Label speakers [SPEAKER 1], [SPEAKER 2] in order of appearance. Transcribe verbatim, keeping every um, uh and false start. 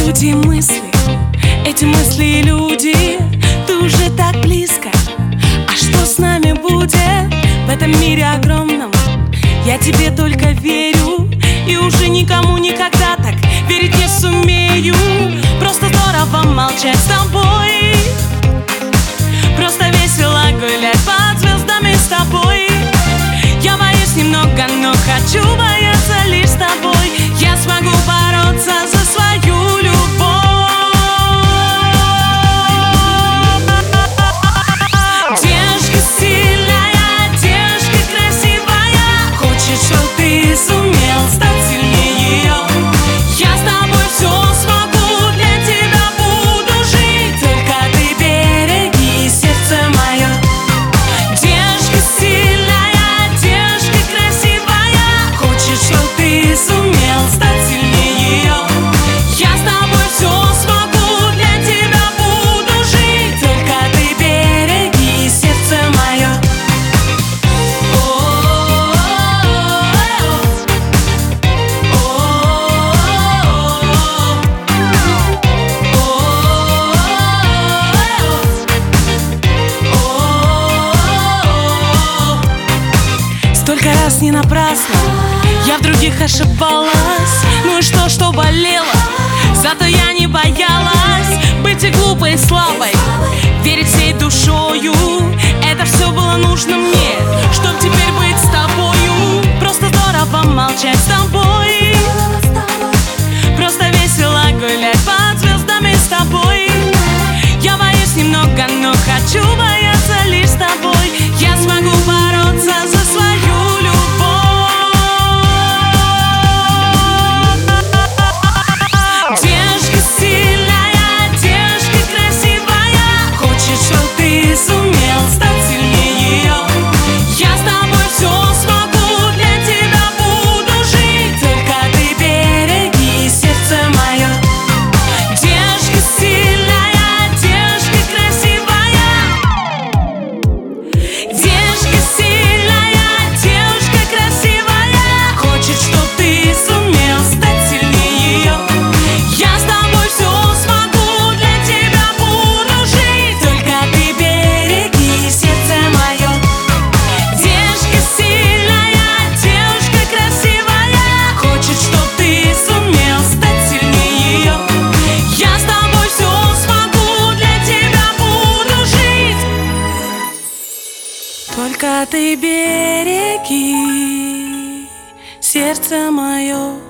[SPEAKER 1] Люди, мысли, эти мысли и люди, ты уже так близко. А что с нами будет в этом мире огромном? Я тебе только верю, и уже никому никогда так верить не сумею. Просто здорово молчать с тобой, просто весело гулять под звездами с тобой. Я боюсь немного, но хочу бояться лишь с тобой. Я смогу бороться за свою любовь. Девушка сильная, девушка красивая, хочет, чтоб ты сумел стать сильнее ее. Я с тобой все смогу, для тебя буду жить, только ты береги сердце мое. Девушка сильная, девушка красивая, хочет, чтоб ты сумел стать сильнее ее. Я с тобой все смогу, для тебя буду жить, только ты береги сердце мое. Столько раз не напрасно я в других ошибалась. Ну и что, что болело? Зато я не боялась быть и глупой, и слабой, верить всей душою. Это все было нужно мне, чтоб теперь быть с тобою. Просто здорово молчать с тобой, просто весело гулять под звездами с тобой. Я боюсь немного, но хочу бояться лишь с тобой. Я смогу бороться за свою любовь. Девушка сильная, девушка красивая, хочет, чтоб ты сумел стать сильнее ее. Я с тобой все смогу, для тебя буду жить, только ты береги сердце мое. Девушка сильная, девушка красивая, девушка сильная, девушка красивая, хочет, чтоб ты сумел стать сильнее ее. Я с тобой все смогу, для тебя буду жить, только ты береги сердце мое. Девушка сильная, девушка красивая, хочет, чтоб ты сумел стать сильнее ее. Я с тобой все смогу, для тебя буду жить, только ты береги сердце мое.